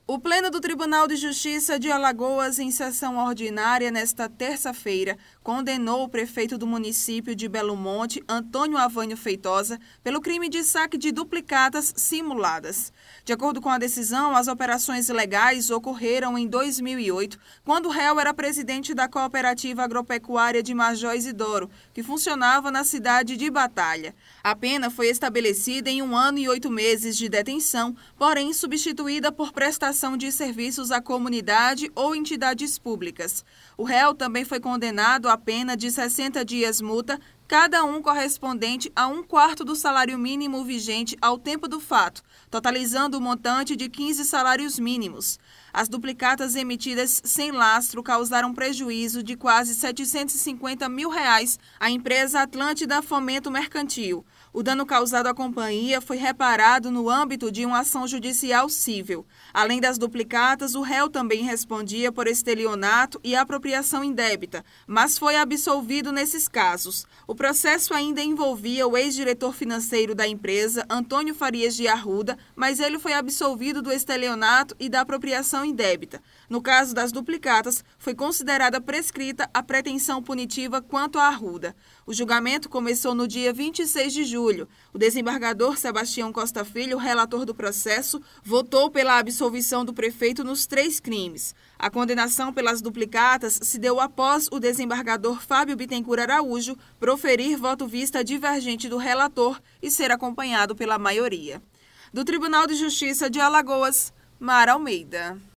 O Pleno do Tribunal de Justiça de Alagoas, em sessão ordinária nesta terça-feira, condenou o prefeito do município de Belo Monte, Antônio Avânio Feitosa, pelo crime de saque de duplicatas simuladas. De acordo com a decisão, as operações legais ocorreram em 2008, quando o réu era presidente da Cooperativa Agropecuária de Major Isidoro, que funcionava na cidade de Batalha. A pena foi estabelecida em 1 ano e 8 meses de detenção, porém substituída por prestação de serviços à comunidade ou entidades públicas. O réu também foi condenado à pena de 60 dias multa, cada um correspondente a 1/4 do salário mínimo vigente ao tempo do fato, totalizando o montante de 15 salários mínimos. As duplicatas emitidas sem lastro causaram prejuízo de quase R$750 mil à empresa Atlântida Fomento Mercantil. O dano causado à companhia foi reparado no âmbito de uma ação judicial cível. Além das duplicatas, o réu também respondia por estelionato e apropriação indébita, mas foi absolvido nesses casos. O processo ainda envolvia o ex-diretor financeiro da empresa, Antônio Farias de Arruda, mas ele foi absolvido do estelionato e da apropriação indébita. No caso das duplicatas, foi considerada prescrita a pretensão punitiva quanto a Arruda. O julgamento começou no dia 26 de julho. O desembargador Sebastião Costa Filho, relator do processo, votou pela absolvição do prefeito nos 3 crimes. A condenação pelas duplicatas se deu após o desembargador Fábio Bittencourt Araújo proferir voto vista divergente do relator e ser acompanhado pela maioria. Do Tribunal de Justiça de Alagoas, Mara Almeida.